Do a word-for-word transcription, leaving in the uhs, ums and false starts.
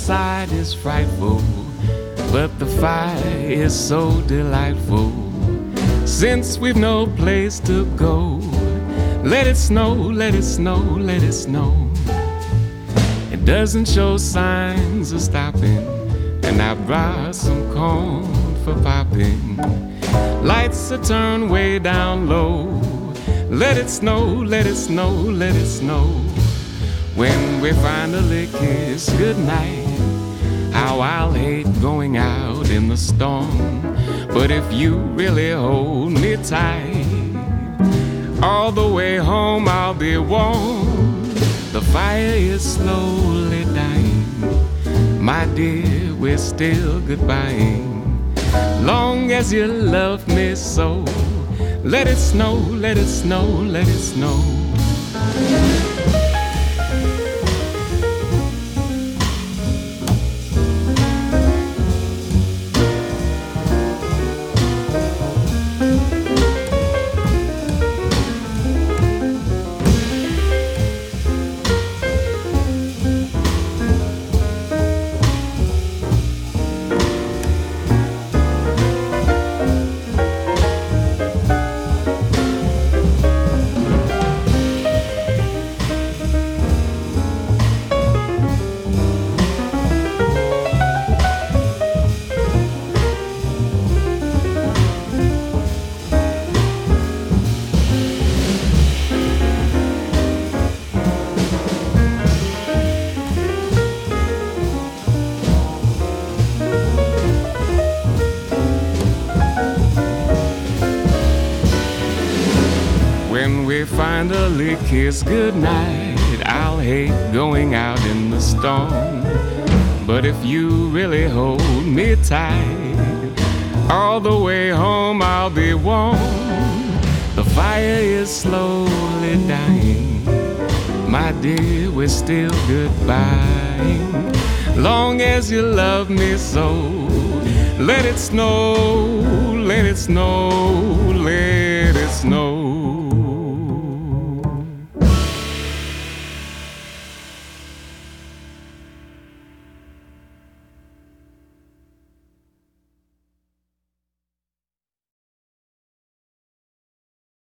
outside is frightful, but the fire is so delightful. Since we've no place to go, let it snow, let it snow, let it snow. It doesn't show signs of stopping, and I brought some corn for popping. Lights are turned way down low. Let it snow, let it snow, let it snow. When we finally kiss goodnight, how I'll hate going out in the storm. But if you really hold me tight, all the way home I'll be warm. The fire is slowly dying, my dear, we're still goodbying. Long as you love me so, let it snow, let it snow, let it snow. When we finally kiss goodnight, I'll hate going out in the storm. But if you really hold me tight, all the way home I'll be warm. The fire is slowly dying, my dear, we're still goodbying. Long as you love me so, let it snow, let it snow, let it snow.